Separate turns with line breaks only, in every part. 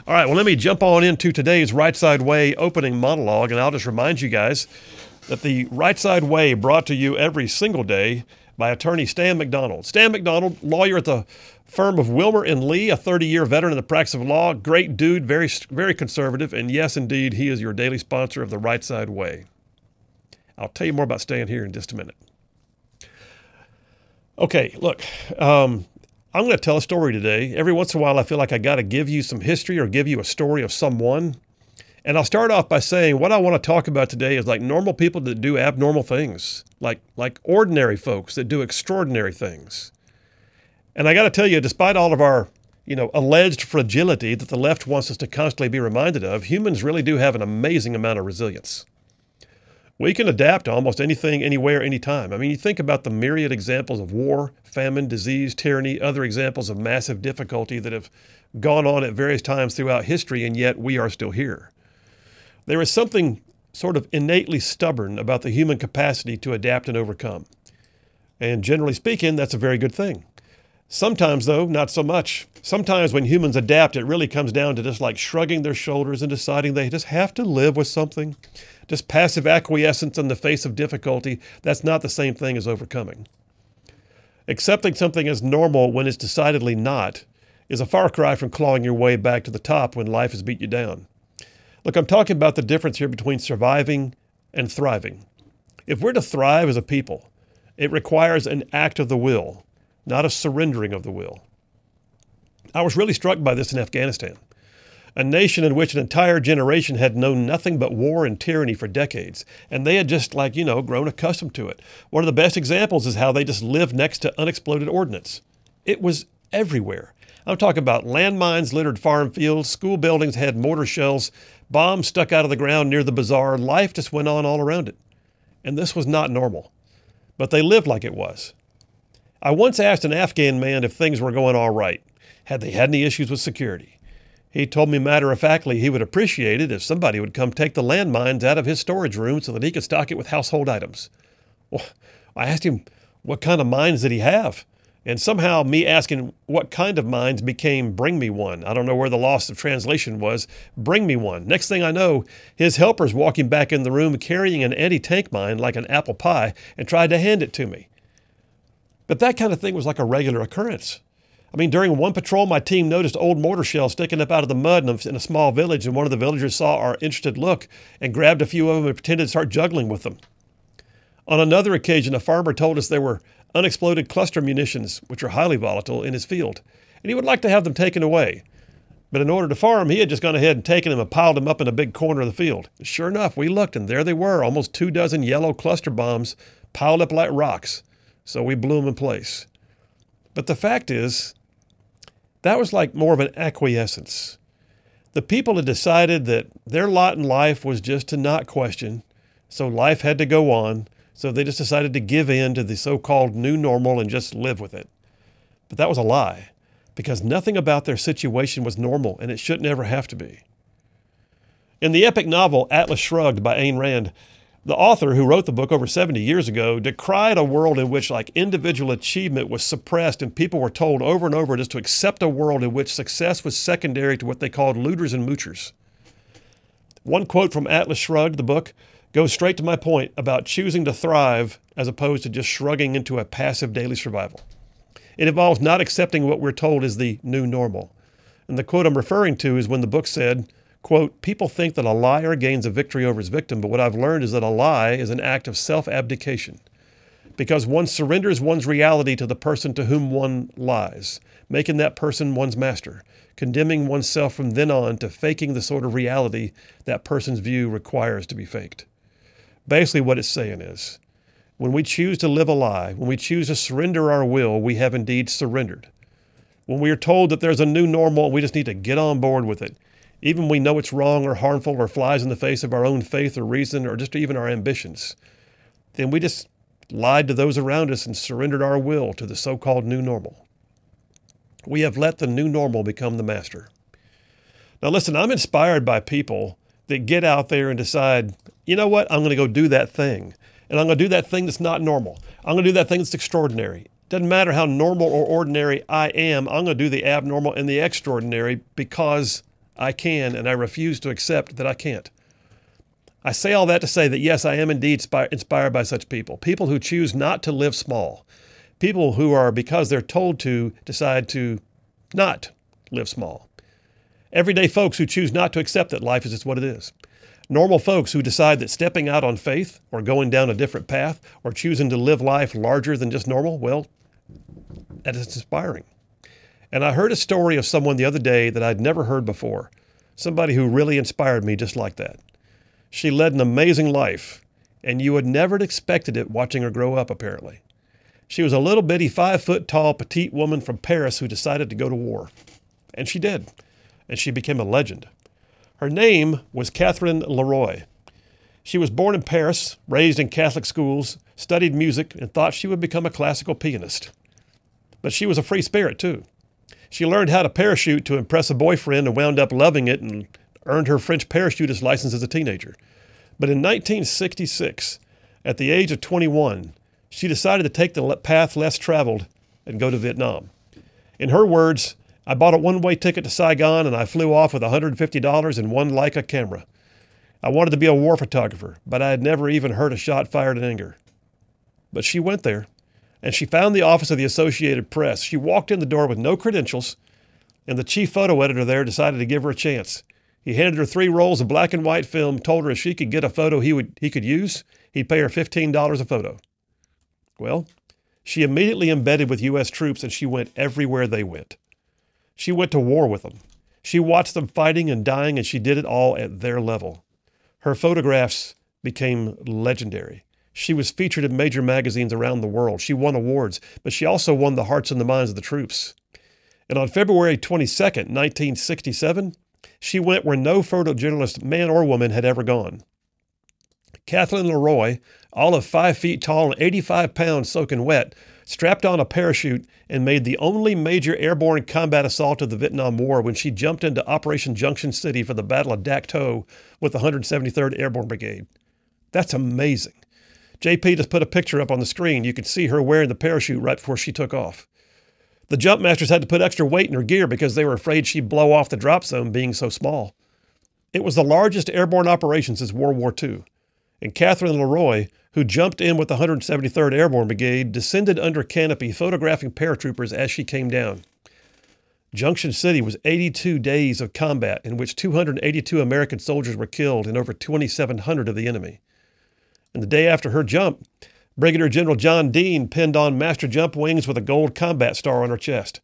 All right, well, let me jump on into today's Right Side Way opening monologue, and I'll just remind you guys that the Right Side Way brought to you every single day by attorney Stan McDonald. Stan McDonald, lawyer at the firm of Wilmer and Lee, a 30-year veteran in the practice of law, great dude, very, very conservative, and yes, indeed, he is your daily sponsor of the Right Side Way. I'll tell you more about Stan here in just a minute. Okay, look, I'm going to tell a story today. Every once in a while, I feel like I got to give you some history or give you a story of someone. And I'll start off by saying what I want to talk about today is like normal people that do abnormal things, like ordinary folks that do extraordinary things. And I got to tell you, despite all of our, alleged fragility that the left wants us to constantly be reminded of, humans really do have an amazing amount of resilience. We can adapt to almost anything, anywhere, anytime. I mean, you think about the myriad examples of war, famine, disease, tyranny, other examples of massive difficulty that have gone on at various times throughout history, and yet we are still here. There is something sort of innately stubborn about the human capacity to adapt and overcome. And generally speaking, that's a very good thing. Sometimes, though, not so much. Sometimes when humans adapt, it really comes down to just like shrugging their shoulders and deciding they just have to live with something. Just passive acquiescence in the face of difficulty, that's not the same thing as overcoming. Accepting something as normal when it's decidedly not is a far cry from clawing your way back to the top when life has beat you down. Look, I'm talking about the difference here between surviving and thriving. If we're to thrive as a people, it requires an act of the will, not a surrendering of the will. I was really struck by this in Afghanistan, a nation in which an entire generation had known nothing but war and tyranny for decades, and they had just grown accustomed to it. One of the best examples is how they just lived next to unexploded ordnance. It was everywhere. I'm talking about landmines littered farm fields, school buildings had mortar shells, bombs stuck out of the ground near the bazaar. Life just went on all around it. And this was not normal, but they lived like it was. I once asked an Afghan man if things were going all right. Had they had any issues with security? He told me matter-of-factly he would appreciate it if somebody would come take the landmines out of his storage room so that he could stock it with household items. Well, I asked him what kind of mines did he have? And somehow me asking what kind of mines became bring me one. I don't know where the loss of translation was. Bring me one. Next thing I know, his helper's walking back in the room carrying an anti-tank mine like an apple pie and tried to hand it to me. But that kind of thing was like a regular occurrence. I mean, during one patrol, my team noticed old mortar shells sticking up out of the mud in a small village, and one of the villagers saw our interested look and grabbed a few of them and pretended to start juggling with them. On another occasion, a farmer told us there were unexploded cluster munitions, which are highly volatile, in his field, and he would like to have them taken away. But in order to farm, he had just gone ahead and taken them and piled them up in a big corner of the field. Sure enough, we looked, and there they were, almost 24 yellow cluster bombs piled up like rocks. So we blew them in place. But the fact is, that was like more of an acquiescence. The people had decided that their lot in life was just to not question, so life had to go on, so they just decided to give in to the so-called new normal and just live with it. But that was a lie, because nothing about their situation was normal, and it shouldn't ever have to be. In the epic novel Atlas Shrugged by Ayn Rand, the author, who wrote the book over 70 years ago, decried a world in which individual achievement was suppressed and people were told over and over just to accept a world in which success was secondary to what they called looters and moochers. One quote from Atlas Shrugged, the book, goes straight to my point about choosing to thrive as opposed to just shrugging into a passive daily survival. It involves not accepting what we're told is the new normal. And the quote I'm referring to is when the book said, quote, "People think that a liar gains a victory over his victim, but what I've learned is that a lie is an act of self-abdication, because one surrenders one's reality to the person to whom one lies, making that person one's master, condemning oneself from then on to faking the sort of reality that person's view requires to be faked." Basically what it's saying is, when we choose to live a lie, when we choose to surrender our will, we have indeed surrendered. When we are told that there's a new normal and we just need to get on board with it, even when we know it's wrong or harmful or flies in the face of our own faith or reason or just even our ambitions, then we just lied to those around us and surrendered our will to the so-called new normal. We have let the new normal become the master. Now listen, I'm inspired by people that get out there and decide, you know what, I'm going to go do that thing. And I'm going to do that thing that's not normal. I'm going to do that thing that's extraordinary. Doesn't matter how normal or ordinary I am, I'm going to do the abnormal and the extraordinary because I can, and I refuse to accept that I can't. I say all that to say that, yes, I am indeed inspired by such people, people who choose not to live small, people who are, because they're told to, decide to not live small. Everyday folks who choose not to accept that life is just what it is. Normal folks who decide that stepping out on faith or going down a different path or choosing to live life larger than just normal, well, that is inspiring. And I heard a story of someone the other day that I'd never heard before, somebody who really inspired me just like that. She led an amazing life, and you would never have expected it watching her grow up, apparently. She was a little bitty 5-foot-tall petite woman from Paris who decided to go to war. And she did. And she became a legend. Her name was Catherine Leroy. She was born in Paris, raised in Catholic schools, studied music, and thought she would become a classical pianist. But she was a free spirit, too. She learned how to parachute to impress a boyfriend and wound up loving it and earned her French parachutist license as a teenager. But in 1966, at the age of 21, she decided to take the path less traveled and go to Vietnam. In her words, I bought a one-way ticket to Saigon and I flew off with $150 and one Leica camera. I wanted to be a war photographer, but I had never even heard a shot fired in anger. But she went there, and she found the office of the Associated Press. She walked in the door with no credentials, and the chief photo editor there decided to give her a chance. He handed her 3 rolls of black and white film, told her if she could get a photo he could use, he'd pay her $15 a photo. Well, she immediately embedded with U.S. troops, and she went everywhere they went. She went to war with them. She watched them fighting and dying, and she did it all at their level. Her photographs became legendary. She was featured in major magazines around the world. She won awards, but she also won the hearts and the minds of the troops. And on February 22nd, 1967, she went where no photojournalist, man or woman, had ever gone. Catherine Leroy, all of 5 feet tall and 85 pounds soaking wet, strapped on a parachute and made the only major airborne combat assault of the Vietnam War when she jumped into Operation Junction City for the Battle of Dak To with the 173rd Airborne Brigade. That's amazing. JP just put a picture up on the screen. You could see her wearing the parachute right before she took off. The jump masters had to put extra weight in her gear because they were afraid she'd blow off the drop zone being so small. It was the largest airborne operation since World War II. And Catherine Leroy, who jumped in with the 173rd Airborne Brigade, descended under canopy, photographing paratroopers as she came down. Junction City was 82 days of combat in which 282 American soldiers were killed and over 2,700 of the enemy. And the day after her jump, Brigadier General John Dean pinned on master jump wings with a gold combat star on her chest.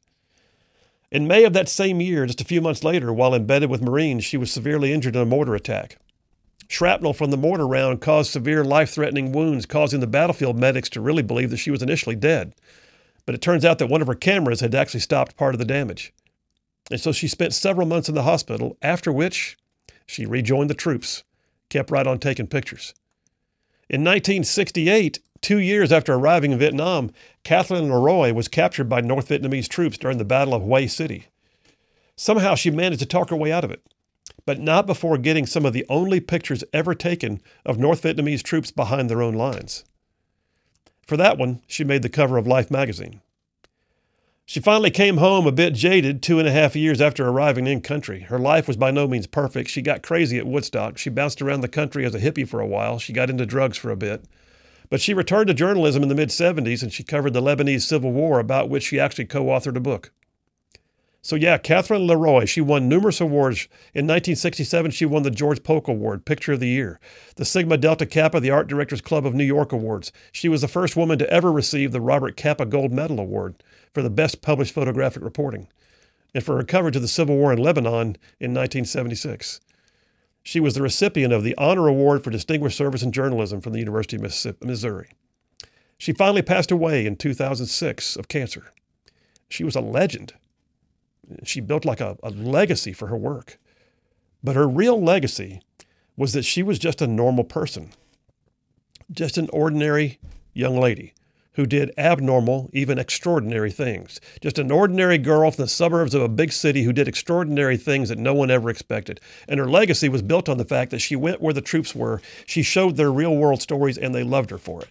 In May of that same year, just a few months later, while embedded with Marines, she was severely injured in a mortar attack. Shrapnel from the mortar round caused severe life-threatening wounds, causing the battlefield medics to really believe that she was initially dead. But it turns out that one of her cameras had actually stopped part of the damage. And so she spent several months in the hospital, after which she rejoined the troops, kept right on taking pictures. In 1968, 2 years after arriving in Vietnam, Catherine Leroy was captured by North Vietnamese troops during the Battle of Hue City. Somehow she managed to talk her way out of it, but not before getting some of the only pictures ever taken of North Vietnamese troops behind their own lines. For that one, she made the cover of Life magazine. She finally came home a bit jaded 2.5 years after arriving in country. Her life was by no means perfect. She got crazy at Woodstock. She bounced around the country as a hippie for a while. She got into drugs for a bit. But she returned to journalism in the mid-'70s, and she covered the Lebanese Civil War, about which she actually co-authored a book. So yeah, Catherine Leroy, she won numerous awards. In 1967, she won the George Polk Award, Picture of the Year, the Sigma Delta Kappa, the Art Directors Club of New York Awards. She was the first woman to ever receive the Robert Capa Gold Medal Award for the best published photographic reporting, and for her coverage of the Civil War in Lebanon in 1976. She was the recipient of the Honor Award for Distinguished Service in Journalism from the University of Missouri. She finally passed away in 2006 of cancer. She was a legend. She built like a legacy for her work. But her real legacy was that she was just a normal person, just an ordinary young lady who did abnormal, even extraordinary things. Just an ordinary girl from the suburbs of a big city who did extraordinary things that no one ever expected. And her legacy was built on the fact that she went where the troops were. She showed their real world stories, and they loved her for it.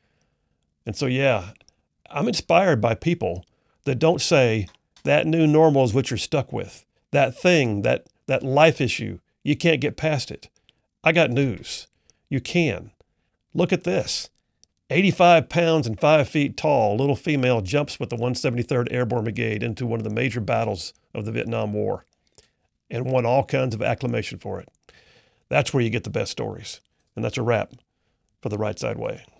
And so, yeah, I'm inspired by people that don't say that new normal is what you're stuck with. That thing, that that life issue, you can't get past it. I got news. You can. Look at this. 85 pounds and 5 feet tall, little female jumps with the 173rd Airborne Brigade into one of the major battles of the Vietnam War and won all kinds of acclamation for it. That's where you get the best stories. And that's a wrap for The Right Side Way.